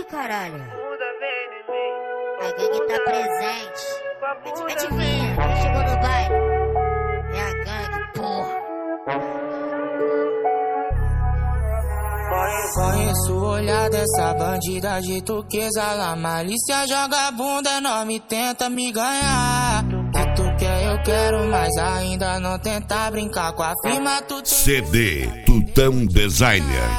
caralho. A gangue tá presente. Adivinha, quem chegou no baile? É a gangue, porra. Conheço o olhar dessa bandida de turquesa lá. Malícia joga bunda enorme, tenta me ganhar. Que tu quer, eu quero, mas ainda não tenta brincar com a firma. Tu CD Tutão Designer.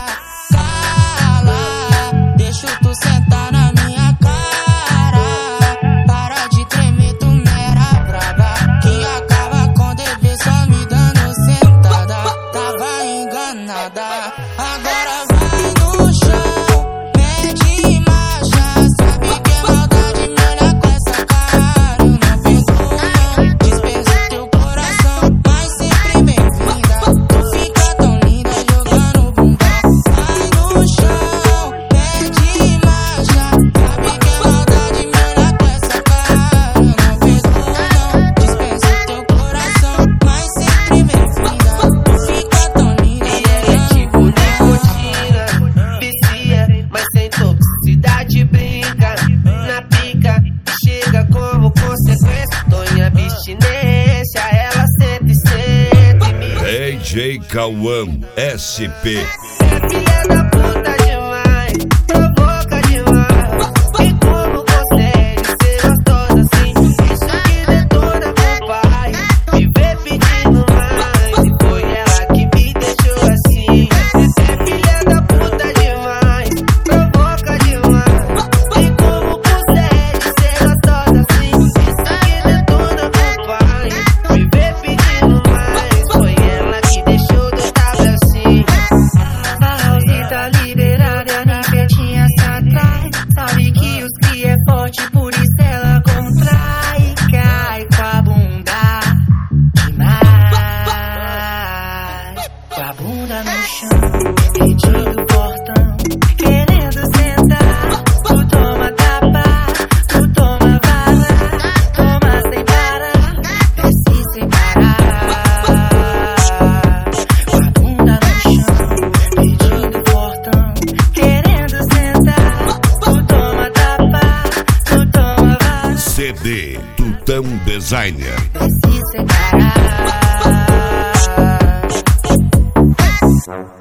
Cala, deixa tu sentar na minha cara. Para de tremer, tu mera braba. Que acaba com dever só me dando sentada. Tava enganada, agora vai no chão, mede marcha. Sabe que é maldade, me olha com essa cara. Eu não perdoo não, dispenso teu coração, mas sempre bem-vinda. Tu fica tão linda jogando bundão. Vai no chão, mede marcha. Sabe que é maldade, me olha com essa cara. Eu não perdoo não, dispenso teu coração, mas sempre bem-vinda. Tu fica tão linda jogando mas sem toxicidade brinca na pica, chega como consequência. Tô em abstinência, ela sente DJ Cauã SP. filha da puta demais, provoca demais. E como consegue ser gostosa assim? Isso que detona com o pai, me vê pedindo mais. E foi ela que me deixou assim. Filha da puta demais, provoca demais. E como consegue ser gostosa assim? Isso que detona com o pai, me vê pedindo mais. Foi ela que deixou de estar assim. A Raulzita liberada, a Nipetinha se atrai. Sabe que os cria é forte, por isso ela contrai. Cai com a bunda demais, com a bunda no chão, pedindo portão, querendo sentar. Tu toma tapa, tu toma vara, toma sem parar, desce sem parar. Com a bunda no chão, pedindo portão, querendo sentar. Tu toma tapa, tu toma vara, CD Tutão Designer. desce sem parar.